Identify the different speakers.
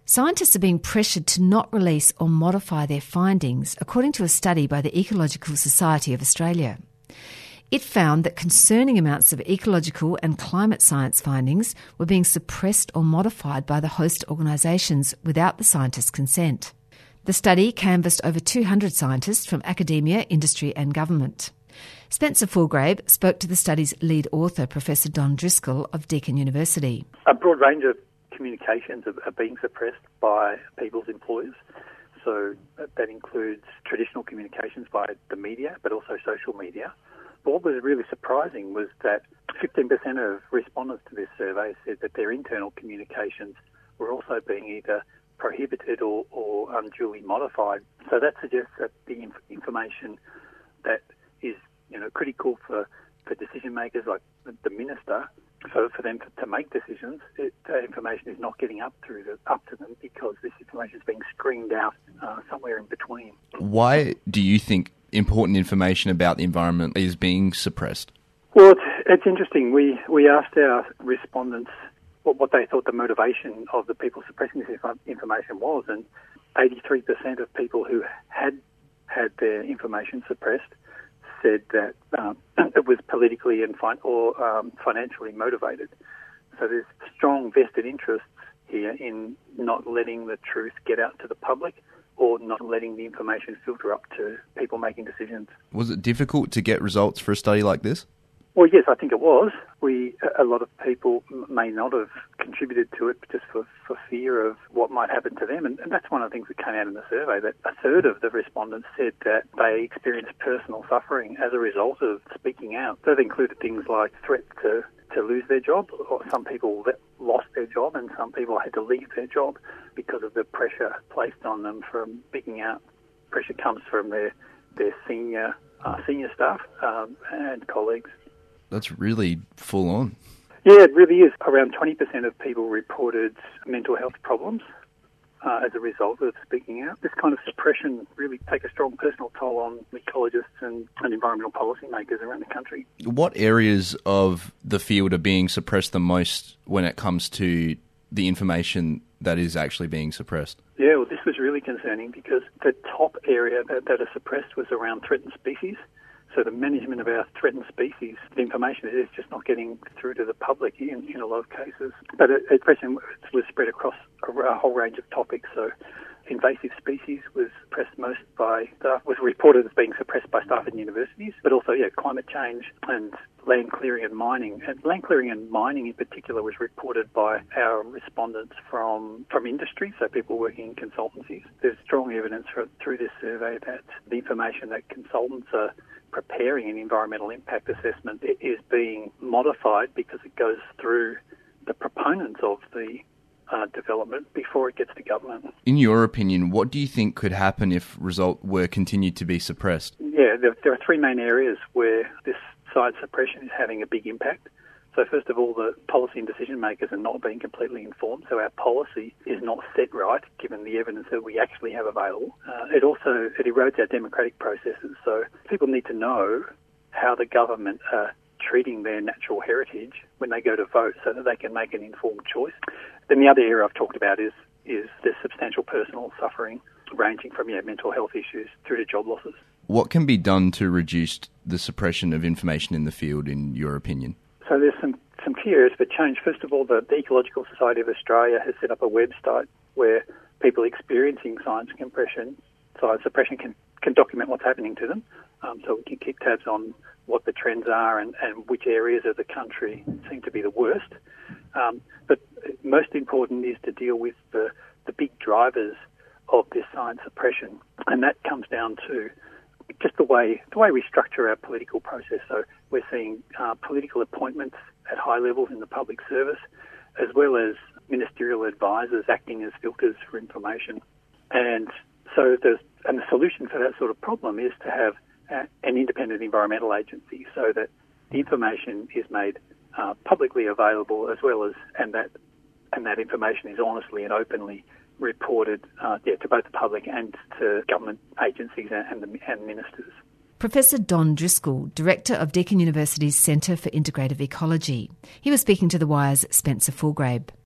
Speaker 1: Scientists are being pressured to not release or modify their findings, according to a study by the Ecological Society of Australia. It found that concerning amounts of ecological and climate science findings were being suppressed or modified by the host organisations without the scientists' consent. The study canvassed over 200 scientists from academia, industry and government. Spencer Fulgrave spoke to the study's lead author, Professor Don Driscoll of Deakin University.
Speaker 2: A broad range of communications are being suppressed by people's employers. So that includes traditional communications by the media, but also social media. But what was really surprising was that 15% of respondents to this survey said that their internal communications were also being either prohibited or unduly modified. So that suggests that the information that is critical for decision makers like the minister, for them to make decisions, that information is not getting up to them because this information is being screened out somewhere in between.
Speaker 3: Why do you think important information about the environment is being suppressed?
Speaker 2: Well, it's interesting. We asked our respondents what they thought the motivation of the people suppressing this information was, and 83% of people who had their information suppressed said that it was politically and financially motivated. So there's strong vested interests here in not letting the truth get out to the public or not letting the information filter up to people making decisions.
Speaker 3: Was it difficult to get results for a study like this?
Speaker 2: Well, yes, I think it was. A lot of people may not have contributed to it just for fear of what might happen to them. And that's one of the things that came out in the survey, that a third of the respondents said that they experienced personal suffering as a result of speaking out. That included things like threats to lose their job, or some people that lost their job, and some people had to leave their job because of the pressure placed on them from speaking out. Pressure comes from their senior staff and colleagues.
Speaker 3: That's really full on.
Speaker 2: Yeah, it really is. Around 20% of people reported mental health problems as a result of speaking out. This kind of suppression really takes a strong personal toll on ecologists and environmental policymakers around the country.
Speaker 3: What areas of the field are being suppressed the most when it comes to the information that is actually being suppressed?
Speaker 2: Yeah, well, this was really concerning because the top area that is suppressed was around threatened species. So the management of our threatened species, the information is just not getting through to the public in a lot of cases. But suppression was spread across a whole range of topics. So invasive species was suppressed most by staff, was reported as being suppressed by staff in universities, but also climate change and land clearing and mining. And land clearing and mining in particular was reported by our respondents from industry, so people working in consultancies. There's strong evidence through this survey that the information that consultants are preparing an environmental impact assessment is being modified because it goes through the proponents of the development before it gets to government.
Speaker 3: In your opinion, what do you think could happen if results were continued to be suppressed?
Speaker 2: Yeah, there are three main areas where this science suppression is having a big impact. So first of all, the policy and decision makers are not being completely informed, so our policy is not set right given the evidence that we actually have available. It erodes our democratic processes, so people need to know how the government are treating their natural heritage when they go to vote so that they can make an informed choice. Then the other area I've talked about is the substantial personal suffering ranging from mental health issues through to job losses.
Speaker 3: What can be done to reduce the suppression of information in the field, in your opinion?
Speaker 2: So there's some key areas for change. First of all, the Ecological Society of Australia has set up a website where people experiencing science suppression can document what's happening to them. So we can keep tabs on what the trends are and which areas of the country seem to be the worst. But most important is to deal with the big drivers of this science suppression, and that comes down to just the way we structure our political process. So we're seeing political appointments at high levels in the public service, as well as ministerial advisors acting as filters for information. And so the solution for that sort of problem is to have an independent environmental agency so that the information is made publicly available, as well as and that information is honestly and openly reported to both the public and to government agencies and ministers.
Speaker 1: Professor Don Driscoll, Director of Deakin University's Centre for Integrative Ecology. He was speaking to The Wire's Spencer Fulgrave.